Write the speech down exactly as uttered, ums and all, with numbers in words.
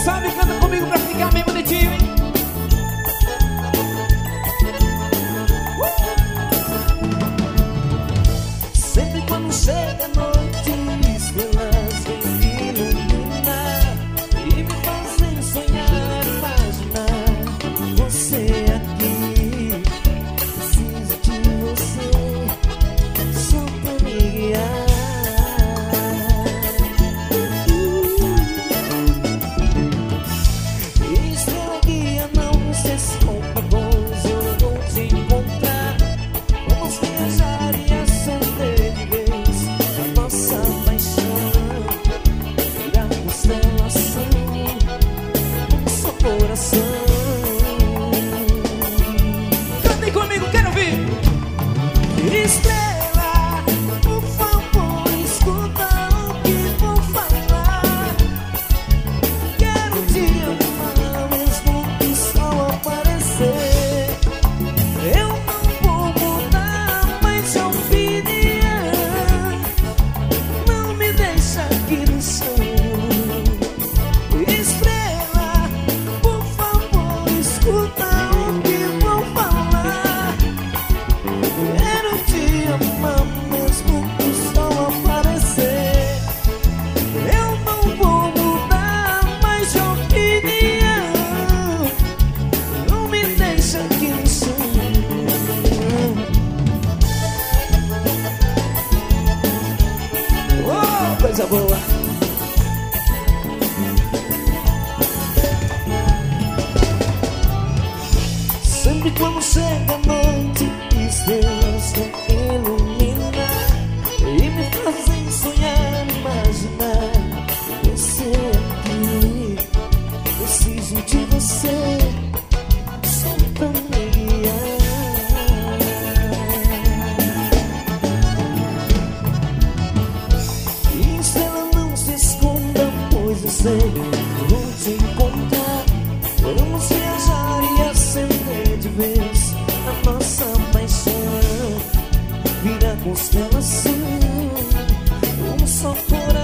sabe, canta comigo pra ficar bem bonitinho, hein? Sempre quando chega a noite, estrelas vêm iluminar e me fazem sonhar, imaginar você aqui. Preciso de você só pra me guiar. Estrela guia, não se esconda, pois eu vou te encontrar. Vamos viajar e acender de vez a nossa paixão, virar constelação, um só coração. Cantem comigo, quero ouvir. Estrela, por favor, escuta o que vou falar. Quero te amar mesmo que o sol aparecer. Eu não vou mudar mais de opinião. Não me deixa aqui no chão. Estrela, por favor, escuta o que vou falar. Quero te amar mesmo que o sol aparecer. Eu não vou mudar mais de opinião. Não me deixa aqui no chão. Oh, coisa boa. Sempre quando chega a noite, estrelas vêm iluminar e me fazem sonhar, imaginar você aqui. Preciso de você só pra me guiar. Estrela, não se esconda, pois eu sei que vou te encontrar. Vamos viajar e acender de vez a nossa paixão, vira constelação, um só coração.